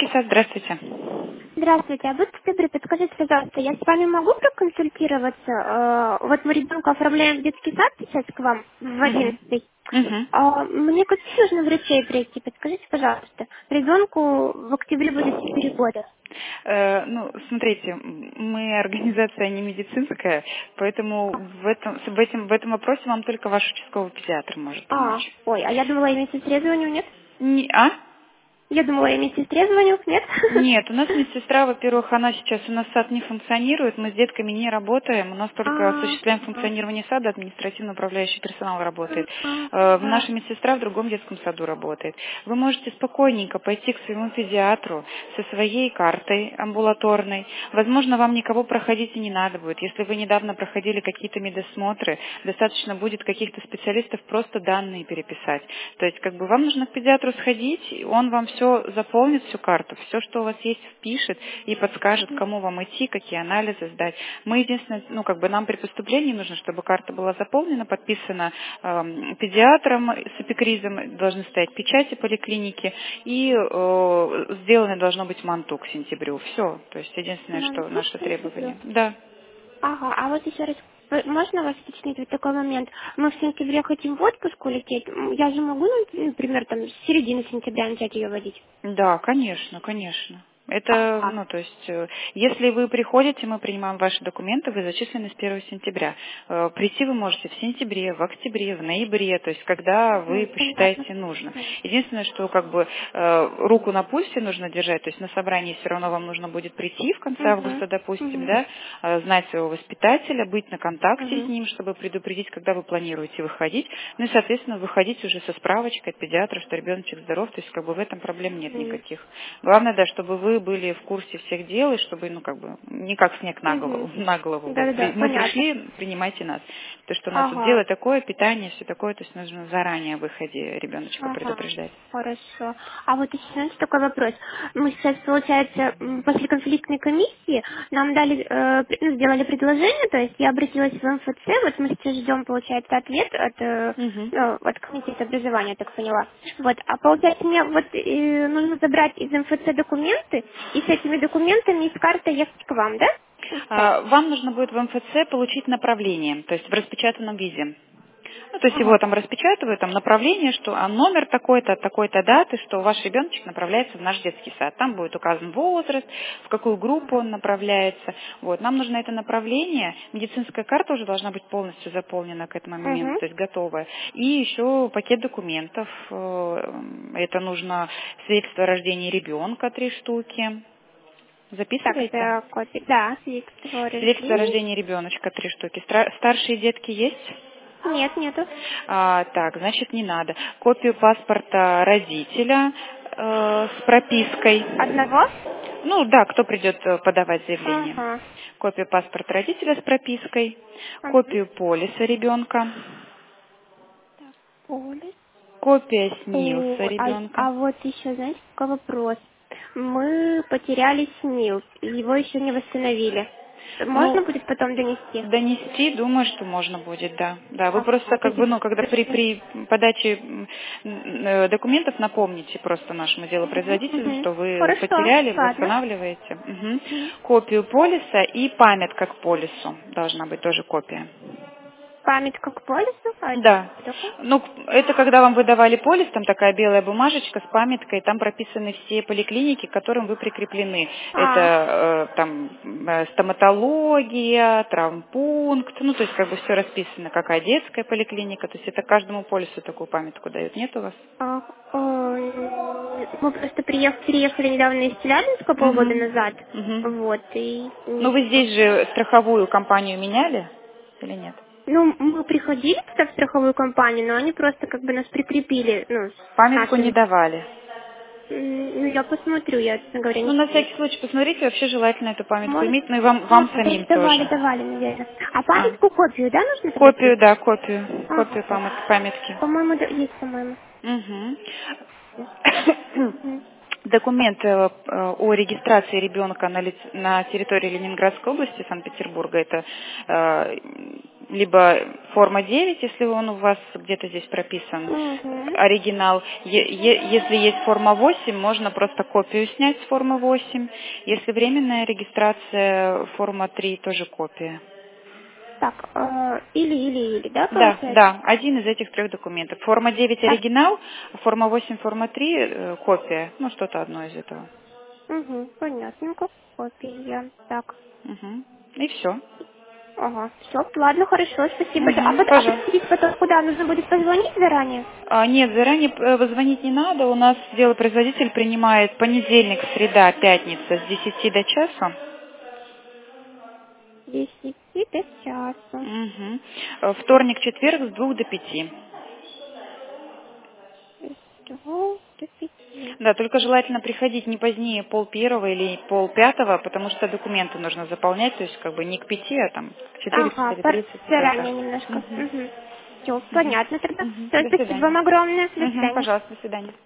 детский сад, здравствуйте. Здравствуйте, а будьте добры, подскажите, пожалуйста, я с вами могу проконсультироваться? Вот мы ребенка оформляем в детский сад сейчас к вам в Мгм. 11-й. Мгм. Мне какие нужно врачей пройти? Подскажите, пожалуйста. Ребенку в октябре будет 4 года. Ну, смотрите, мы организация не медицинская, поэтому в этом вопросе вам только ваш участковый педиатр может помочь. А я думала, я медсестре звоню, нет? А? Я думала, я медсестре звоню, нет? Нет, у нас медсестра, во-первых, она сейчас у нас сад не функционирует, мы с детками не работаем, у нас только осуществляем функционирование сада, административно-управляющий персонал работает. Наша медсестра в другом детском саду работает. Вы можете спокойненько пойти к своему педиатру со своей картой амбулаторной. Возможно, вам никого проходить и не надо будет. Если вы недавно проходили какие-то медосмотры, достаточно будет каких-то специалистов просто данные переписать. То есть, как бы вам нужно к педиатру сходить, и он вам все заполнит, всю карту, все, что у вас есть, впишет и подскажет, к кому вам идти, какие анализы сдать. Мы единственное, нам при поступлении нужно, чтобы карта была заполнена, подписана педиатром с эпикризом, должны стоять печати поликлиники и сделано должно быть МАНТУ к сентябрю. Все. То есть единственное, что наше требование. Да. А вот еще раз, можно вас уточнить вот такой момент? Мы в сентябре хотим в отпуск улететь. Я же могу, например, там, с середины сентября начать ее водить? Да, конечно, конечно. Это, то есть, если вы приходите, мы принимаем ваши документы, вы зачислены с 1 сентября. Прийти вы можете в сентябре, в октябре, в ноябре, то есть, когда вы Понятно. посчитаете нужно. Единственное, что руку на пульсе нужно держать, то есть на собрании все равно вам нужно будет прийти в конце августа, допустим, да, знать своего воспитателя, быть на контакте с ним, чтобы предупредить, когда вы планируете выходить, ну и, соответственно, выходить уже со справочкой от педиатра, что ребеночек здоров, то есть, в этом проблем нет никаких. Главное, да, чтобы вы были в курсе всех дел, и чтобы, не как снег на голову, да. Да-да-да, Мы понятно. пришли, принимайте нас. То, что у нас тут дело такое, питание, все такое, то есть нужно заранее о выходе ребеночка предупреждать. Хорошо. А вот еще, знаете, такой вопрос. Мы сейчас, получается, после конфликтной комиссии нам сделали предложение, то есть я обратилась в МФЦ, вот мы сейчас ждем, получается, ответ Мгм. от комитета образования, я так поняла. Вот, а получается, мне нужно забрать из МФЦ документы, и с этими документами из карты ехать к вам, да? Всё. Вам нужно будет в МФЦ получить направление, то есть в распечатанном виде. То есть его там распечатывают, там направление, что номер такой-то, от такой-то даты, что ваш ребеночек направляется в наш детский сад. Там будет указан возраст, в какую группу он направляется. Вот. Нам нужно это направление, медицинская карта уже должна быть полностью заполнена к этому моменту, то есть готовая. И еще пакет документов. Это нужно свидетельство о рождении ребенка 3 штуки. Так, Записываете? это копия. Да, свидетельство о Свидетельство о рождении. рождении ребеночка 3 штуки. Старшие детки есть? Нет, нету. Так, значит, не надо. Копию паспорта родителя с пропиской. Одного? Ну да, кто придет подавать заявление. Ага. Копию паспорта родителя с пропиской, Мгм. копию полиса ребенка, Полис. копия СНИЛСа А ребенка. вот еще, знаете, такой вопрос. Мы потеряли СНИЛС, его еще не восстановили. Можно Ну, будет потом донести? донести, думаю, что можно будет, да. Да, вы просто То есть, когда при подаче документов напомните просто нашему делопроизводителю, что вы Хорошо, потеряли, ладно. восстанавливаете. Мгм. Копию полиса и памятка к полису должна быть тоже копия. Памятка к полису? А это Да. что такое? Ну, это когда вам выдавали полис, там такая белая бумажечка с памяткой, там прописаны все поликлиники, к которым вы прикреплены. Это стоматология, травмпункт, то есть все расписано, какая детская поликлиника, то есть это каждому полису такую памятку дают. Нет у вас? Мы просто переехали недавно из Челябинска полгода Угу. назад. Угу. Вот, и Ну, вы здесь же страховую компанию меняли или нет? мы приходили туда в страховую компанию, но они просто как бы нас прикрепили, с Памятку не нашими. давали. Я посмотрю, я, честно говоря, Ну, не на помню. всякий случай посмотрите, вообще желательно эту памятку Может, иметь, ну и вам самим тоже. давали, наверное. А А, памятку копию, да, нужно тогда копию, пить? да, копию. Ага. Копию памятки. По-моему, есть, по-моему. Угу. Мгм. Документ о регистрации ребенка на территории Ленинградской области, Санкт-Петербурга, это либо форма 9, если он у вас где-то здесь прописан, оригинал. Если есть форма 8, можно просто копию снять с формы 8. Если временная регистрация, форма 3, тоже копия. Так, или, да, Да, получается? да, один из этих 3 документов. Форма 9 Так. оригинал, форма 8, форма 3 копия. Ну, что-то одно из этого. Понятненько. Копия. Так. И все. Ага, все, ладно, хорошо, спасибо. Пожалуйста. Потом куда? Нужно будет позвонить заранее? Нет, заранее звонить не надо. У нас делопроизводитель принимает понедельник, среда, пятница с 10 до часу. С 10 до часа. Вторник, четверг с 2 до 5. С 2 до 5. Да, только желательно приходить не позднее 4:30 или 4:30, потому что документы нужно заполнять, то есть как бы не к 5, а там к 4, Ага, 4:30 и так заранее далее. немножко. Все, понятно тогда. Все, До спасибо свидания. вам огромное. До свидания. Пожалуйста, до свидания.